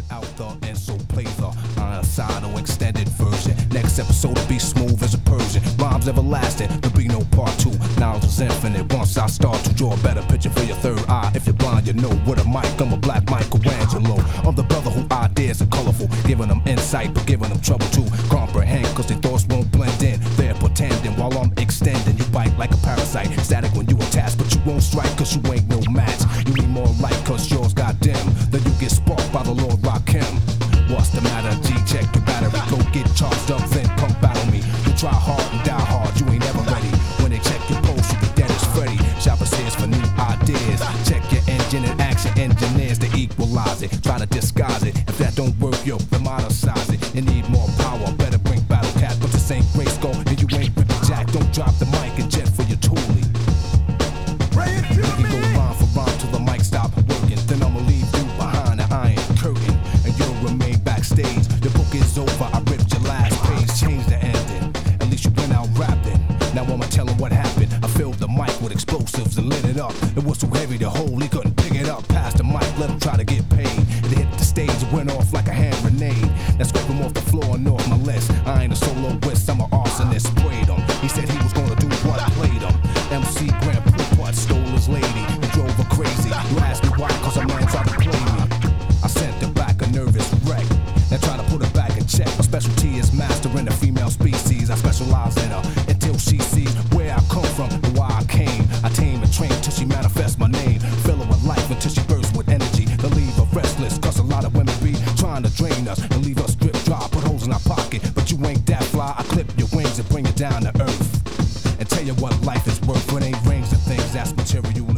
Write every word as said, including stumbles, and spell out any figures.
out the and so play the side or extended version. Next episode will be smooth as a Persian. Rhymes everlasting, there'll be no part two. Knowledge is infinite once I start to draw a better picture for your third eye. If you're blind, you know with a mic, I'm a black Michelangelo. I'm the brother who ideas are colorful, giving them insight but giving them trouble to comprehend, cause their thoughts won't blend in. They're pretending while I'm extending. You bite like a parasite, static when you attach, but you won't strike cause you ain't no match. You need more light cause yours got dim, then you get sparked by the Lord Rakim. What's the matter? G, check your battery. Go get charged up, then pump battle me. You try hard and die hard, you ain't never ready. When they check your pulse, you be dead as Freddy. Shoppers says for new ideas. Check your engine and action engineers to equalize it. Try to disguise it. If that don't work, yo, demonize it. You need more power, better bring battle cat. But this ain't race go, and you ain't ripping jack. Don't drop the mic and jet for your toolie. We can go rhyme for rhyme till the mic stop working. Then I'ma leave you behind the iron curtain, and you'll remain backstage. Your book is over, I ripped your last page. Change the ending, at least you went out rapping. Now I'ma tell him what happened. I filled the mic with explosives and lit it up. It was too heavy to hold, he couldn't pick it up. Past the mic, let him try to get paid. It hit the stage, it went off like a hand grenade. Now scrape him off the floor and off my list. I ain't a soloist, I'm an arsonist. Sprayed him, he said he was gonna do what I played him. M C Grand Poupart stole his lady and drove her crazy. You asked me why, cause a man tried to play me. I sent her back a nervous wreck. Now try to put her back in check. My specialty is mastering the female species. I specialize in her until she sees where I come from and why I came. I tame and train till she manifests my name. Fill her with life until she bursts with energy. To leave her restless, cause a lot of women be trying to drain us and leave us drip dry. Put holes in our pocket, but you ain't that fly. I clip your wings and bring you down to earth and tell you what life is worth. When ain't rings and things, that's material.